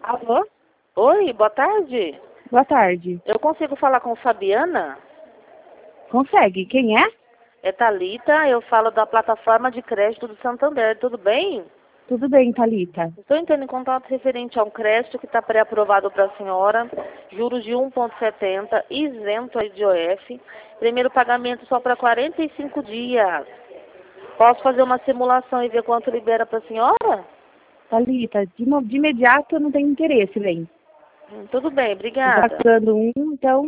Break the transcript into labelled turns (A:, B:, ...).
A: Alô?
B: Oi, boa tarde.
A: Boa tarde.
B: Eu consigo falar com Fabiana?
A: Consegue? Quem é?
B: É Thalita, eu falo da plataforma de crédito do Santander, tudo bem?
A: Tudo bem, Thalita.
B: Estou entrando em contato referente a um crédito que está pré-aprovado para a senhora, juros de 1,70, isento de IOF, primeiro pagamento só para 45 dias. Posso fazer uma simulação e ver quanto libera para a senhora?
A: Thalita, de imediato eu não tenho interesse, bem.
B: Tudo bem,
A: Você está
B: obrigada.
A: dando então